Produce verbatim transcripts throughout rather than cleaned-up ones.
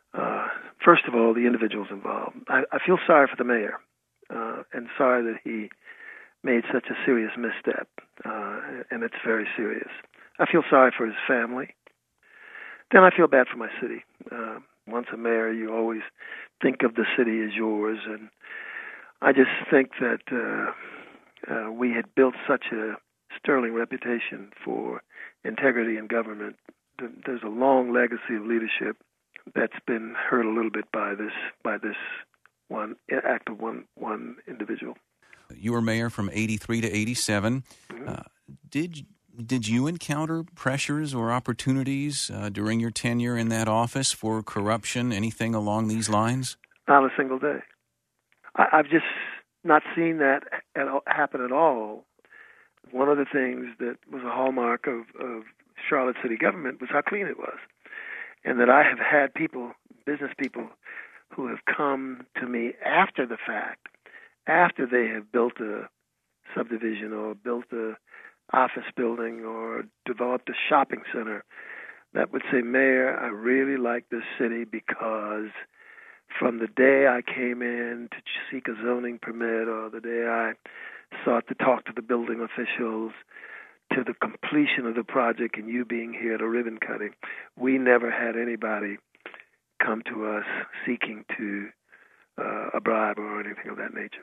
Uh, first of all, the individuals involved. I, I feel sorry for the mayor, uh, and sorry that he made such a serious misstep, uh, and it's very serious. I feel sorry for his family. Then I feel bad for my city. Uh, once a mayor, you always think of the city as yours, and I just think that uh, uh, we had built such a sterling reputation for integrity in government. There's a long legacy of leadership that's been hurt a little bit by this by this one act of one one individual. You were mayor from eighty-three to eighty-seven. Mm-hmm. Uh, did did you encounter pressures or opportunities uh, during your tenure in that office for corruption, anything along these lines? Not a single day. I, I've just not seen that at all, happen at all. One of the things that was a hallmark of, of Charlotte city government was how clean it was. And that I have had people, business people, who have come to me after the fact, after they have built a subdivision or built a office building or developed a shopping center, that would say, Mayor, I really like this city because from the day I came in to seek a zoning permit or the day I sought to talk to the building officials to the completion of the project and you being here at a ribbon cutting, we never had anybody come to us seeking to uh, a bribe or anything of that nature.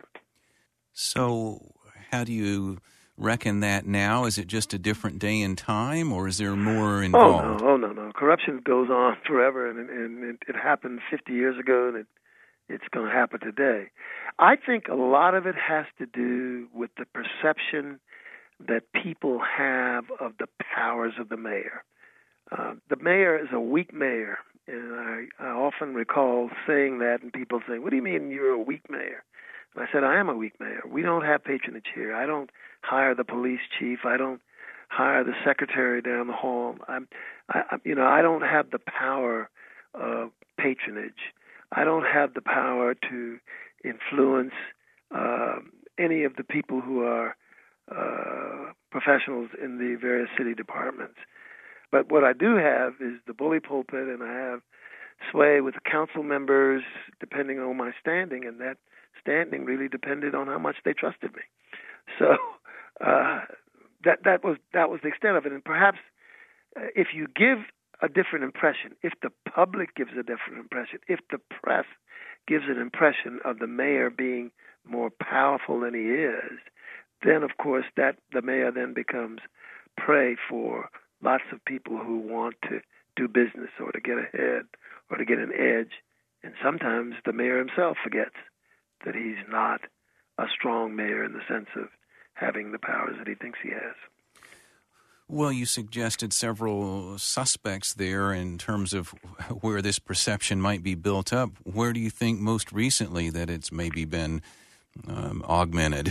So how do you reckon that now? Is it just a different day and time, or is there more involved? Oh, no, oh, no, no. Corruption goes on forever, and, and it, it happened fifty years ago, and it, it's going to happen today. I think a lot of it has to do with the perception that people have of the powers of the mayor. Uh, the mayor is a weak mayor, and I, I often recall saying that, and people saying, what do you mean you're a weak mayor? And I said, I am a weak mayor. We don't have patronage here. I don't hire the police chief. I don't hire the secretary down the hall. I'm, I, I, you know, I don't have the power of patronage. I don't have the power to influence uh, any of the people who are uh, professionals in the various city departments. But what I do have is the bully pulpit, and I have sway with the council members depending on my standing, and that standing really depended on how much they trusted me. So uh, that that was that was the extent of it. And perhaps uh, if you give a different impression, if the public gives a different impression, if the press gives an impression of the mayor being more powerful than he is, then of course that the mayor then becomes prey for lots of people who want to do business or to get ahead or to get an edge. And sometimes the mayor himself forgets that he's not a strong mayor in the sense of having the powers that he thinks he has. Well, you suggested several suspects there in terms of where this perception might be built up. Where do you think most recently that it's maybe been um, augmented?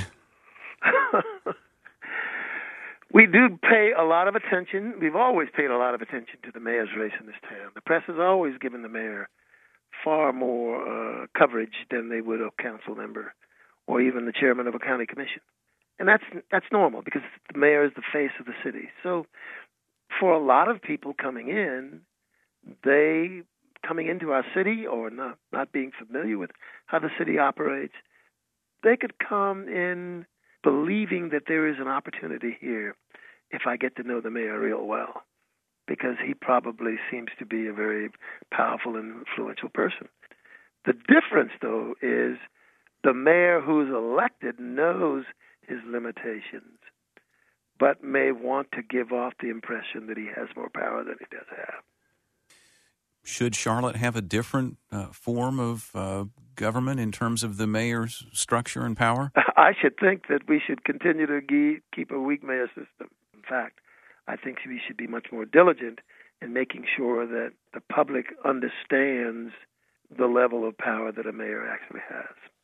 We do pay a lot of attention. We've always paid a lot of attention to the mayor's race in this town. The press has always given the mayor far more uh, coverage than they would a council member or even the chairman of a county commission. And that's that's normal because the mayor is the face of the city. So for a lot of people coming in, they coming into our city or not, not being familiar with how the city operates, they could come in believing that there is an opportunity here if I get to know the mayor real well, because he probably seems to be a very powerful and influential person. The difference, though, is the mayor who's elected knows his limitations, but may want to give off the impression that he has more power than he does have. Should Charlotte have a different uh, form of uh, government in terms of the mayor's structure and power? I should think that we should continue to ge- keep a weak mayor system. In fact, I think we should be much more diligent in making sure that the public understands the level of power that a mayor actually has.